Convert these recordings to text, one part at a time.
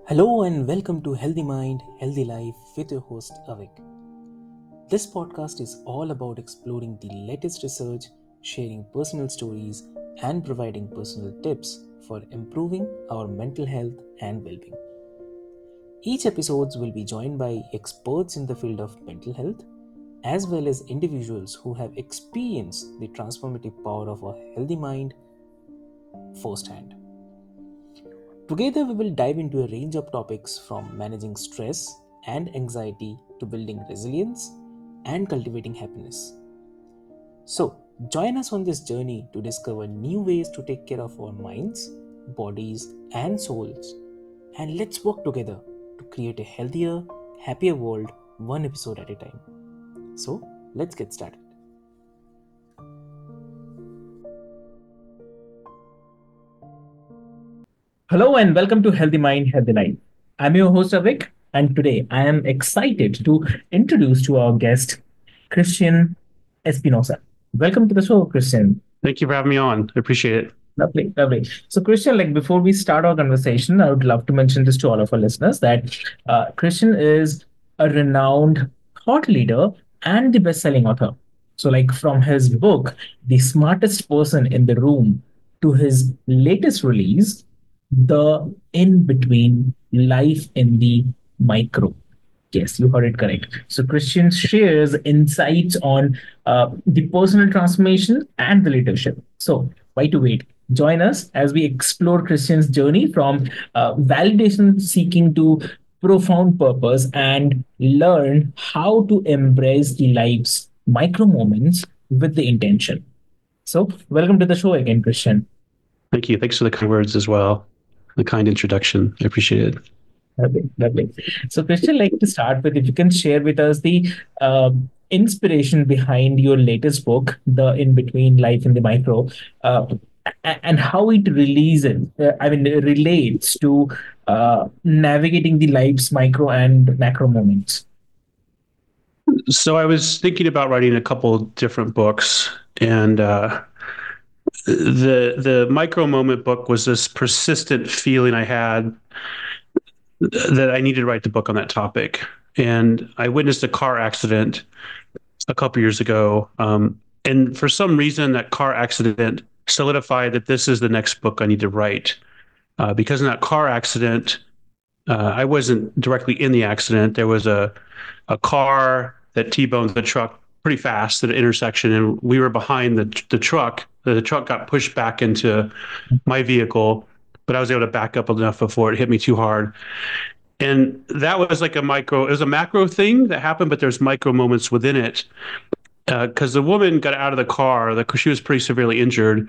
Hello and welcome to Healthy Mind, Healthy Life with your host Avik. This podcast is all about exploring the latest research, sharing personal stories, and providing personal tips for improving our mental health and well being. Each episode will be joined by experts in the field of mental health, as well as individuals who have experienced the transformative power of a healthy mind firsthand. Together, we will dive into a range of topics from managing stress and anxiety to building resilience and cultivating happiness. So, join us on this journey to discover new ways to take care of our minds, bodies, and souls. And let's work together to create a healthier, happier world one episode at a time. So, let's get started. Hello and welcome to Healthy Mind, Healthy Life. I'm your host Avik, and today I am excited to introduce to our guest Christian Espinosa. Welcome to the show, Christian. Thank you for having me on. I appreciate it. Lovely, lovely. So, Christian, before we start our conversation, I would love to mention this to all of our listeners that Christian is a renowned thought leader and the best-selling author. So, from his book, The Smartest Person in the Room, to his latest release, The In Between Life in the Micro. Yes, you heard it correct. So Christian shares insights on the personal transformation and the leadership. So why to wait? Join us as we explore Christian's journey from validation seeking to profound purpose and learn how to embrace the life's micro moments with the intention. So welcome to the show again, Christian. Thank you. Thanks for the kind words as well. The kind introduction. I appreciate it. Lovely, lovely. So, Christian, like to start with, if you can share with us the inspiration behind your latest book, The In Between Life in the Micro, and how it relates to navigating the life's micro and macro moments. So I was thinking about writing a couple different books, and the micro moment book was this persistent feeling I had that I needed to write the book on that topic. And I witnessed a car accident a couple years ago. And for some reason, that car accident solidified that this is the next book I need to write. Because in that car accident, I wasn't directly in the accident. There was a car that T-boned the truck pretty fast at an intersection, and we were behind the truck. The truck got pushed back into my vehicle, but I was able to back up enough before it hit me too hard. And that was like it was a macro thing that happened, but there's micro moments within it. Because the woman got out of the car, she was pretty severely injured.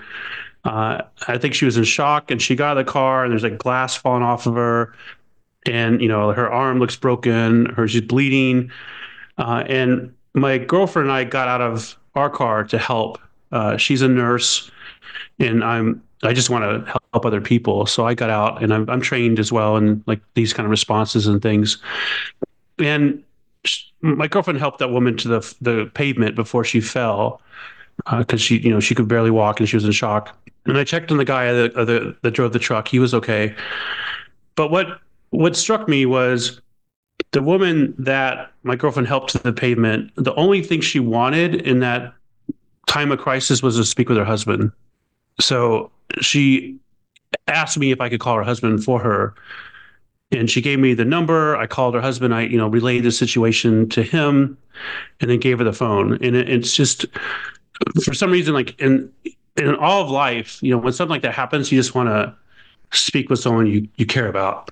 I think she was in shock, and she got out of the car, and there's like glass falling off of her. And, her arm looks broken, she's bleeding. And my girlfriend and I got out of our car to help. She's a nurse, and I just want to help other people. So I got out, and I'm trained as well in like these kind of responses and things. And my girlfriend helped that woman to the pavement before she fell, because she could barely walk and she was in shock. And I checked on the guy that drove the truck. He was okay. But what struck me was the woman that my girlfriend helped to the pavement. The only thing she wanted in that time of crisis was to speak with her husband. So she asked me if I could call her husband for her, and she gave me the number. I called her husband. I relayed the situation to him, and then gave her the phone. And it's just, for some reason, like in all of life, when something like that happens, you just want to speak with someone you care about.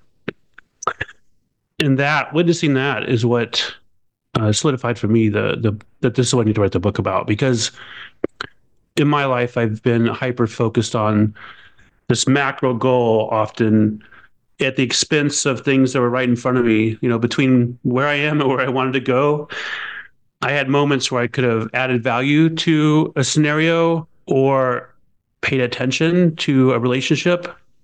And witnessing that is what solidified for me that this is what I need to write the book about. Because in my life, I've been hyper focused on this macro goal, often at the expense of things that were right in front of me. Between where I am and where I wanted to go, I had moments where I could have added value to a scenario or paid attention to a relationship,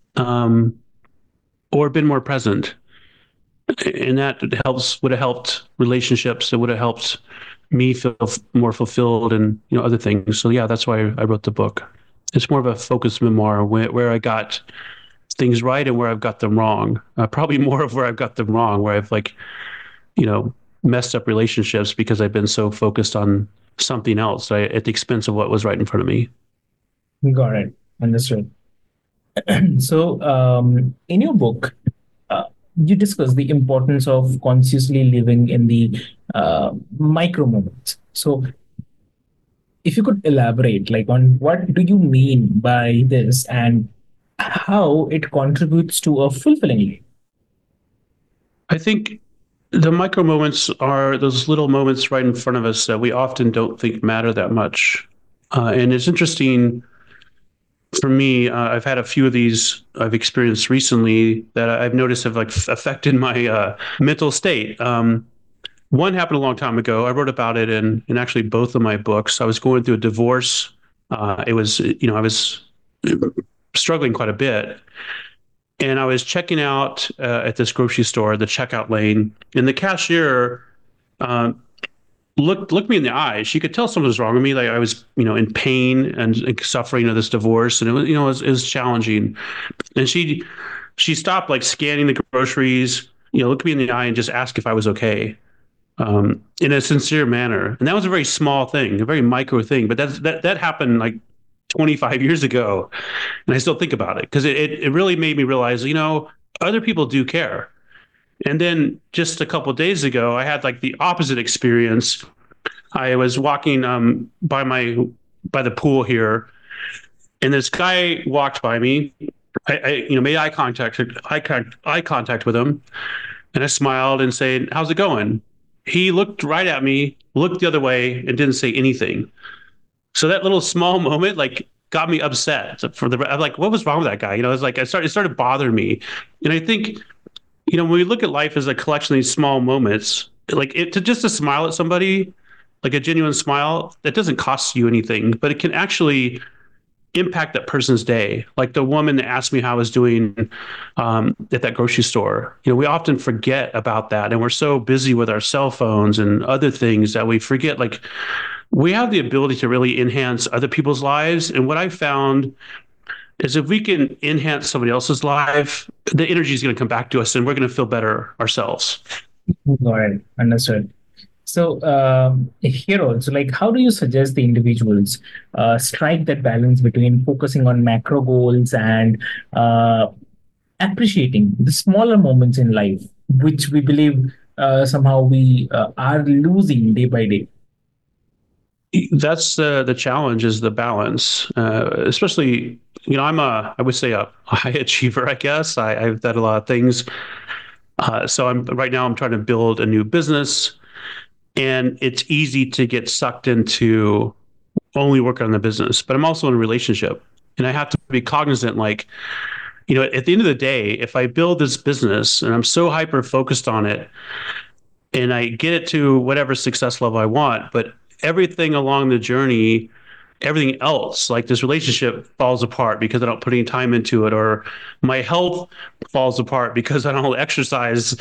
or been more present. And that would have helped relationships. It would have helped me feel more fulfilled and other things. So yeah, that's why I wrote the book. It's more of a focused memoir where I got things right and where I've got them wrong. Probably more of where I've got them wrong, where I've messed up relationships because I've been so focused on something else at the expense of what was right in front of me. Got it. Understood. So, in your book, you discuss the importance of consciously living in the micro moments. So, if you could elaborate, like, on what do you mean by this and how it contributes to a fulfilling life? I think the micro moments are those little moments right in front of us that we often don't think matter that much. And it's interesting for me. I've had a few of these I've experienced recently that I've noticed have affected my mental state. One happened a long time ago. I wrote about it in actually both of my books. I was going through a divorce. I was struggling quite a bit. And I was checking out at this grocery store, the checkout lane, and the cashier looked me in the eyes. She could tell something was wrong with me. Like I was, in pain and suffering of this divorce, and it was challenging. And she stopped like scanning the groceries, looked me in the eye and just asked if I was okay, in a sincere manner. And that was a very small thing, a very micro thing, but that happened like 25 years ago, and I still think about it because it really made me realize, other people do care. And then just a couple of days ago, I had like the opposite experience. I was walking by the pool here, and this guy walked by me. I made eye contact with him, and I smiled and said, "How's it going?" He looked right at me, looked the other way, and didn't say anything. So that little small moment, like, got me upset. I'm like, what was wrong with that guy? It's like it started bothering me. And I think, when we look at life as a collection of these small moments, like to smile at somebody, like a genuine smile, that doesn't cost you anything, but it can actually impact that person's day. Like the woman that asked me how I was doing at that grocery store. We often forget about that, and we're so busy with our cell phones and other things that we forget, like, we have the ability to really enhance other people's lives. And what I found is if we can enhance somebody else's life, the energy is going to come back to us and we're going to feel better ourselves. Got it. Understood. So, here also, like, how do you suggest the individuals strike that balance between focusing on macro goals and appreciating the smaller moments in life, which we believe somehow we are losing day by day? That's the challenge, is the balance, especially, I would say a high achiever, I guess. I've done a lot of things. So right now I'm trying to build a new business, and it's easy to get sucked into only working on the business, but I'm also in a relationship, and I have to be cognizant, like, at the end of the day, if I build this business and I'm so hyper focused on it and I get it to whatever success level I want, but everything along the journey, everything else, like this relationship, falls apart because I don't put any time into it, or my health falls apart because I don't exercise,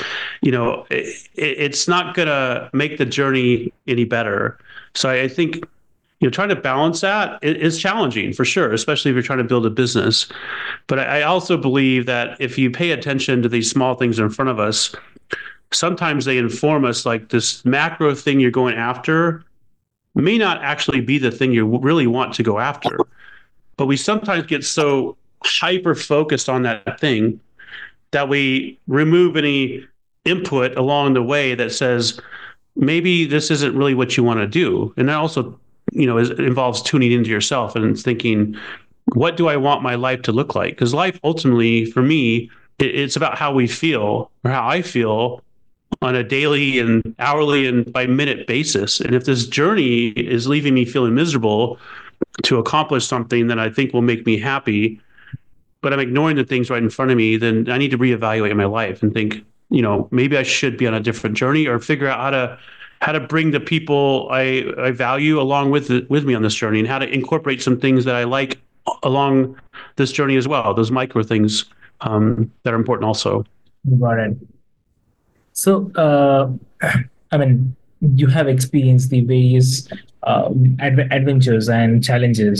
it's not going to make the journey any better. So I think, trying to balance that is challenging for sure, especially if you're trying to build a business. But I also believe that if you pay attention to these small things in front of us, sometimes they inform us, like this macro thing you're going after may not actually be the thing you really want to go after. But we sometimes get so hyper focused on that thing that we remove any input along the way that says, maybe this isn't really what you want to do. And that also, it involves tuning into yourself and thinking, what do I want my life to look like? Because life ultimately, for me, it's about how we feel, or how I feel, on a daily and hourly and by minute basis. And if this journey is leaving me feeling miserable to accomplish something that I think will make me happy, but I'm ignoring the things right in front of me, then I need to reevaluate my life and think, maybe I should be on a different journey, or figure out how to bring the people I value along with me on this journey, and how to incorporate some things that I like along this journey as well. Those micro things that are important also. Got it. So, I mean, you have experienced the various adventures and challenges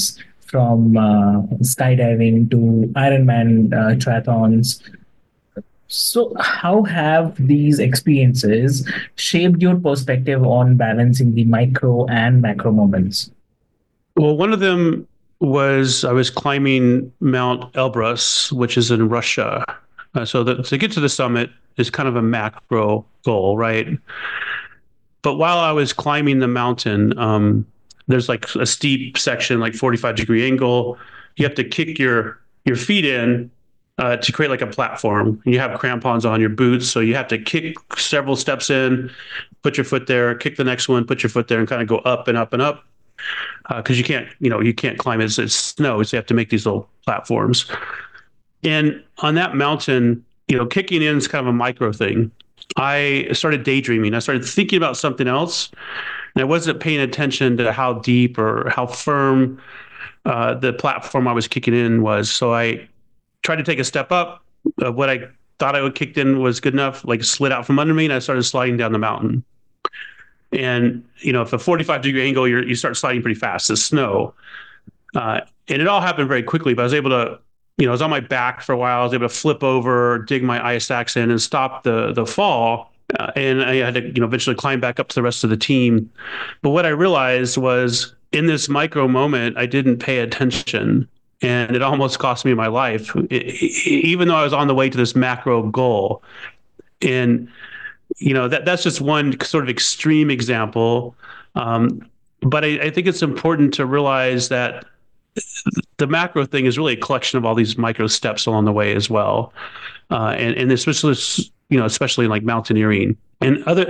from skydiving to Ironman triathlons. So, how have these experiences shaped your perspective on balancing the micro and macro moments? Well, one of them was I was climbing Mount Elbrus, which is in Russia. To get to the summit is kind of a macro goal, right? But while I was climbing the mountain, there's like a steep section, like 45-degree angle. You have to kick your feet in to create like a platform. You have crampons on your boots, so you have to kick several steps in, put your foot there, kick the next one, put your foot there, and kind of go up and up and up. Because you can't climb it. It's snow, so you have to make these little platforms. And on that mountain, kicking in is kind of a micro thing. I started daydreaming. I started thinking about something else, and I wasn't paying attention to how deep or how firm the platform I was kicking in was. So I tried to take a step up. What I thought I would kicked in was good enough, like slid out from under me, and I started sliding down the mountain. And if a 45-degree angle, you start sliding pretty fast. It's snow, and it all happened very quickly. But I was able to, I was on my back for a while. I was able to flip over, dig my ice axe in, and stop the fall. And I had to, eventually climb back up to the rest of the team. But what I realized was in this micro moment, I didn't pay attention, and it almost cost me my life, even though I was on the way to this macro goal. And that's just one sort of extreme example. But I think it's important to realize that the macro thing is really a collection of all these micro steps along the way as well. And especially in like mountaineering and other,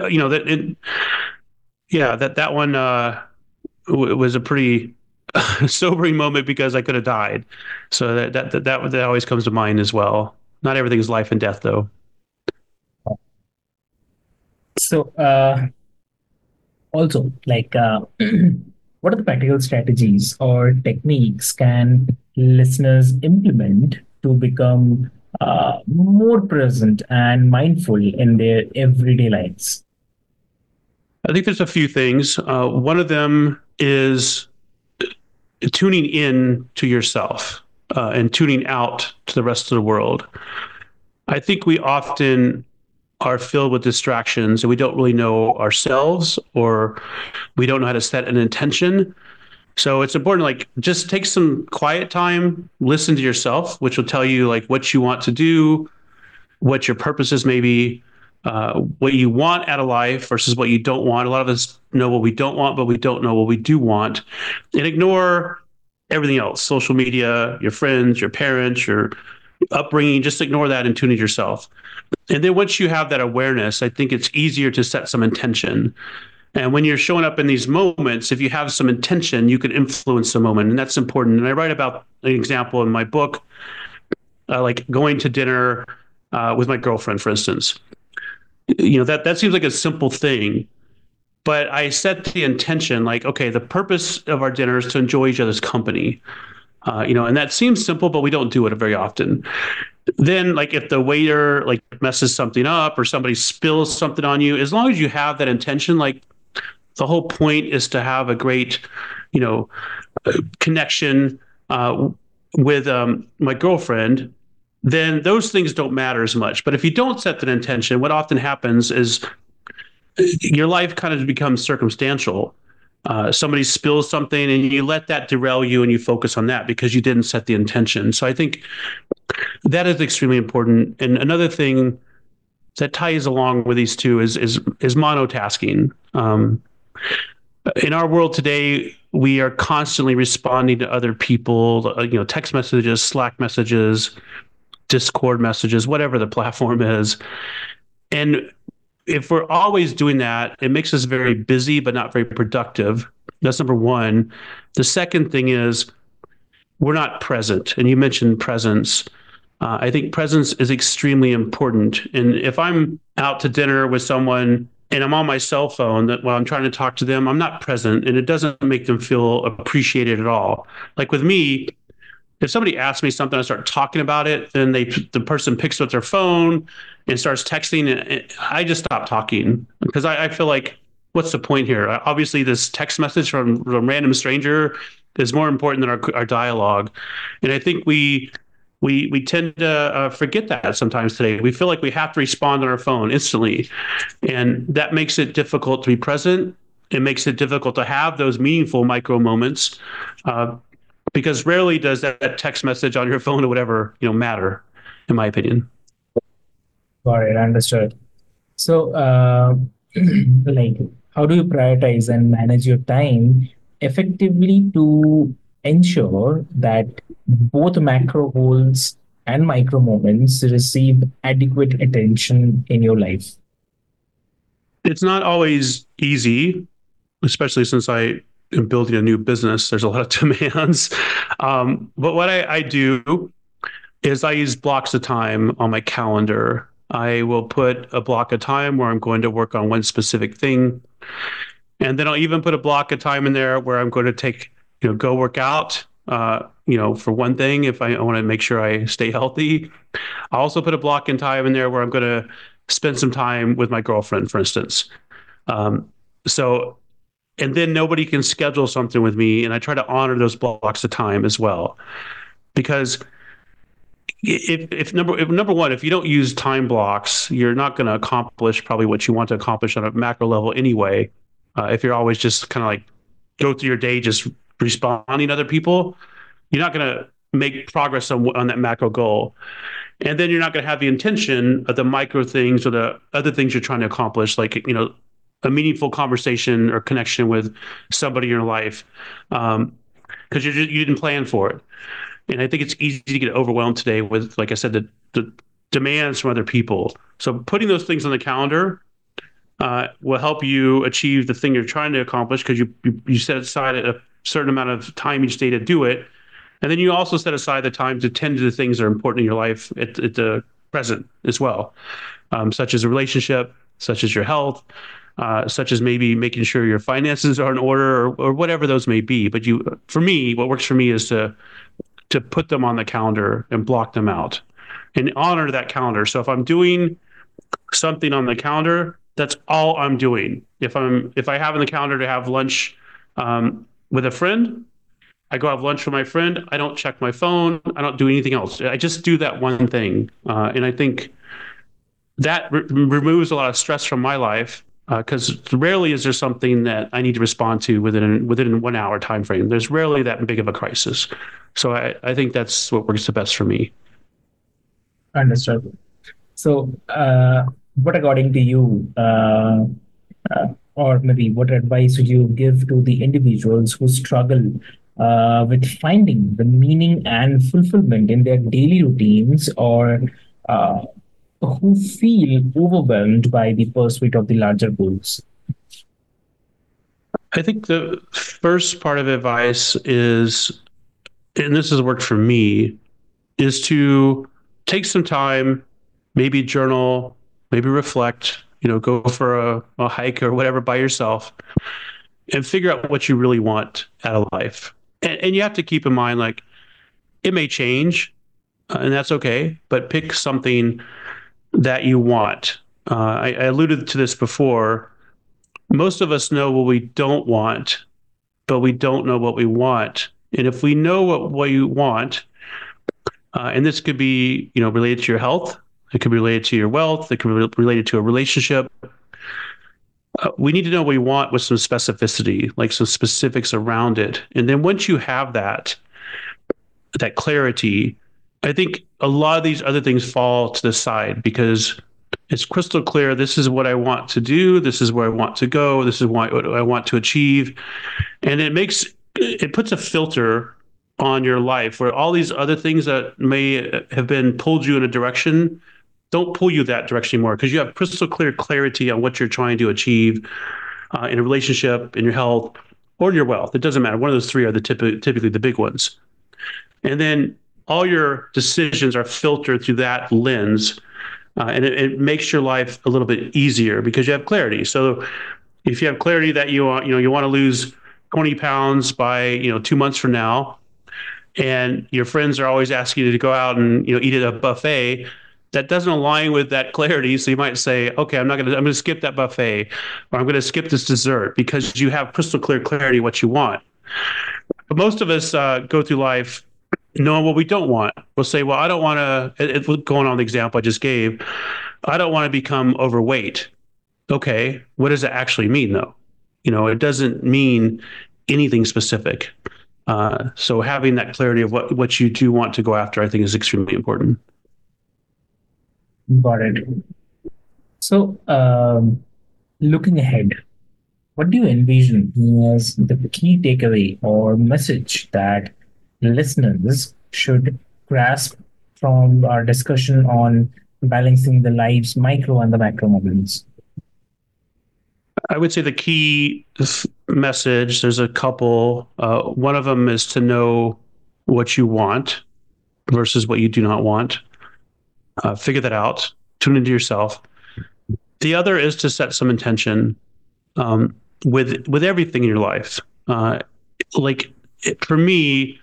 that one was a pretty sobering moment because I could have died. So that always comes to mind as well. Not everything is life and death, though. So, also, like, what are the practical strategies or techniques can listeners implement to become more present and mindful in their everyday lives? I think there's a few things. One of them is tuning in to yourself and tuning out to the rest of the world. I think we often are filled with distractions and we don't really know ourselves, or we don't know how to set an intention. So it's important, like, just take some quiet time, listen to yourself, which will tell you like what you want to do, what your purposes may be, what you want out of life versus what you don't want. A lot of us know what we don't want, but we don't know what we do want. And ignore everything else, social media, your friends, your parents, your upbringing, just ignore that and tune in yourself. And then once you have that awareness, I think it's easier to set some intention. And when you're showing up in these moments, if you have some intention, you can influence the moment. And that's important. And I write about an example in my book, like going to dinner with my girlfriend, for instance. That seems like a simple thing, but I set the intention like, okay, the purpose of our dinner is to enjoy each other's company. And that seems simple, but we don't do it very often. Then, like, if the waiter like messes something up or somebody spills something on you, as long as you have that intention, like, the whole point is to have a great, connection with my girlfriend, then those things don't matter as much. But if you don't set that intention, what often happens is your life kind of becomes circumstantial. Somebody spills something and you let that derail you and you focus on that because you didn't set the intention. So I think that is extremely important. And another thing that ties along with these two is monotasking. In our world today, we are constantly responding to other people, text messages, Slack messages, Discord messages, whatever the platform is. And if we're always doing that, it makes us very busy, but not very productive. That's number one. The second thing is we're not present. And you mentioned presence. I think presence is extremely important. And if I'm out to dinner with someone and I'm on my cell phone while I'm trying to talk to them, I'm not present, and it doesn't make them feel appreciated at all. Like with me, if somebody asks me something, I start talking about it, then the person picks up their phone and starts texting, and I just stop talking because I feel like what's the point here? Obviously, this text message from a random stranger is more important than our dialogue. And I think we tend to forget that sometimes today. We feel like we have to respond on our phone instantly, and that makes it difficult to be present. It makes it difficult to have those meaningful micro moments, because rarely does that text message on your phone or whatever matter, in my opinion. Got it. Understood. So, like, how do you prioritize and manage your time effectively to ensure that both macro goals and micro moments receive adequate attention in your life? It's not always easy, especially since I am building a new business. There's a lot of demands. But what I do is I use blocks of time on my calendar. I will put a block of time where I'm going to work on one specific thing. And then I'll even put a block of time in there where I'm going to go work out, for one thing, if I want to make sure I stay healthy. I also put a block in time in there where I'm going to spend some time with my girlfriend, for instance. So, and then nobody can schedule something with me, and I try to honor those blocks of time as well. Because if number one, if you don't use time blocks, you're not going to accomplish probably what you want to accomplish on a macro level anyway. If you're always just kind of like go through your day just responding to other people, you're not going to make progress on that macro goal. And then you're not going to have the intention of the micro things or the other things you're trying to accomplish, like, a meaningful conversation or connection with somebody in your life, because you didn't plan for it. And I think it's easy to get overwhelmed today with, like I said, the demands from other people. So putting those things on the calendar will help you achieve the thing you're trying to accomplish, because you set aside a certain amount of time each day to do it. And then you also set aside the time to tend to the things that are important in your life at the present as well, such as a relationship, such as your health, such as maybe making sure your finances are in order, or whatever those may be. But for me, what works for me is to put them on the calendar and block them out and honor that calendar. So if I'm doing something on the calendar, that's all I'm doing. If I have in the calendar to have lunch with a friend, I go have lunch with my friend. I don't check my phone. I don't do anything else. I just do that one thing. And I think that removes a lot of stress from my life, because rarely is there something that I need to respond to within 1 hour time frame. There's rarely that big of a crisis. So I think that's what works the best for me. Understood. So, what according to you, or maybe what advice would you give to the individuals who struggle with finding the meaning and fulfillment in their daily routines, or who feel overwhelmed by the pursuit of the larger goals? I think the first part of advice is, and this has worked for me, is to take some time, maybe journal, maybe reflect, go for a hike or whatever by yourself, and figure out what you really want out of life. And you have to keep in mind, like, it may change, and that's okay, but pick something that you want. I alluded to this before. Most of us know what we don't want, but we don't know what we want. And if we know what you want, and this could be, related to your health, it could be related to your wealth, it could be related to a relationship. We need to know what we want with some specificity, like some specifics around it. And then once you have that clarity, I think a lot of these other things fall to the side, because it's crystal clear. This is what I want to do. This is where I want to go. This is what I want to achieve. And it puts a filter on your life where all these other things that may have been pulled you in a direction don't pull you that direction anymore, because you have crystal clear clarity on what you're trying to achieve in a relationship, in your health, or in your wealth. It doesn't matter. One of those three are typically the big ones. And then all your decisions are filtered through that lens, and it makes your life a little bit easier because you have clarity. So if you have clarity that you want to lose 20 pounds by 2 months from now, and your friends are always asking you to go out and eat at a buffet, that doesn't align with that clarity. So you might say, okay, I'm going to skip that buffet, or I'm going to skip this dessert, because you have crystal clear clarity what you want. But most of us go through life knowing what we don't want. We'll say, well, I don't want to, going on the example I just gave, I don't want to become overweight. Okay, what does that actually mean, though? It doesn't mean anything specific. So having that clarity of what you do want to go after, I think, is extremely important. Got it. So, looking ahead, what do you envision as the key takeaway or message that listeners should grasp from our discussion on balancing the life's micro and the macro moments? I would say the key message, there's a couple. One of them is to know what you want versus what you do not want. Figure that out. Tune into yourself. The other is to set some intention with everything in your life. For me,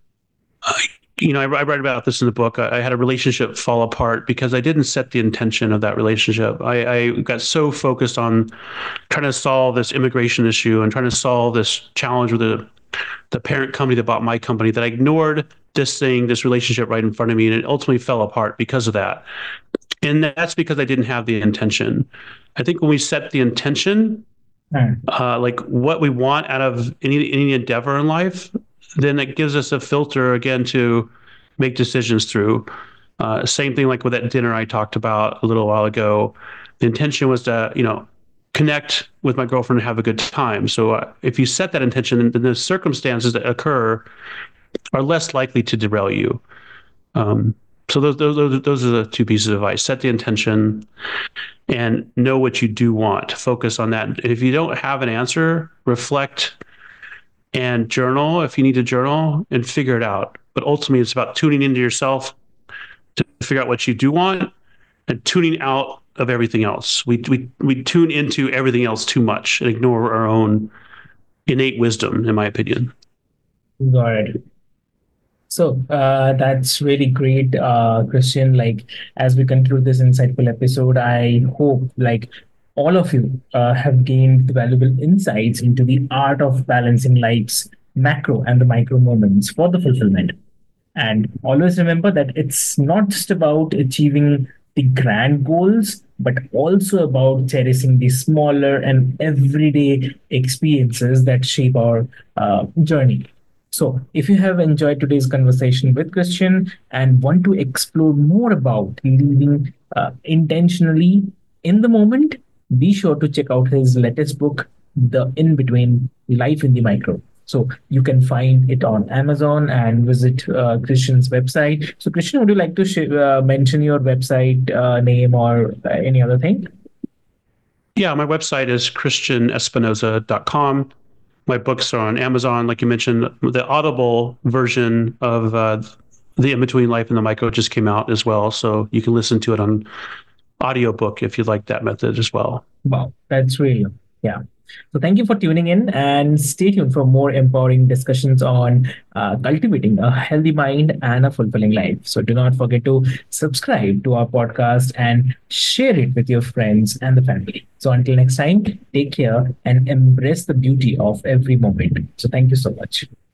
I write about this in the book. I had a relationship fall apart because I didn't set the intention of that relationship. I got so focused on trying to solve this immigration issue and trying to solve this challenge with the parent company that bought my company that I ignored this relationship right in front of me, and it ultimately fell apart because of that. And that's because I didn't have the intention. I think when we set the intention, like what we want out of any endeavor in life, then it gives us a filter again to make decisions through. Same thing like with that dinner I talked about a little while ago. The intention was to, connect with my girlfriend and have a good time. So if you set that intention, then the circumstances that occur are less likely to derail you. So those are the two pieces of advice: set the intention and know what you do want. Focus on that. If you don't have an answer, reflect and journal if you need to journal and figure it out. But ultimately, it's about tuning into yourself to figure out what you do want and tuning out of everything else. We tune into everything else too much and ignore our own innate wisdom, in my opinion. Got it. So that's really great, Christian. Like, as we conclude this insightful episode, I hope all of you have gained valuable insights into the art of balancing life's macro and the micro moments for the fulfillment. And always remember that it's not just about achieving the grand goals, but also about cherishing the smaller and everyday experiences that shape our journey. So, if you have enjoyed today's conversation with Christian and want to explore more about living intentionally in the moment, be sure to check out his latest book, The In Between: Life in the Micro. So, you can find it on Amazon and visit Christian's website. So, Christian, would you like to mention your website name or any other thing? Yeah, my website is christianespinoza.com. My books are on Amazon, like you mentioned. The Audible version of The In Between: Life in the Micro just came out as well, so you can listen to it on audiobook if you'd like that method as well. Wow, that's real. Yeah. So thank you for tuning in, and stay tuned for more empowering discussions on cultivating a healthy mind and a fulfilling life. So do not forget to subscribe to our podcast and share it with your friends and the family. So until next time, take care and embrace the beauty of every moment. So thank you so much.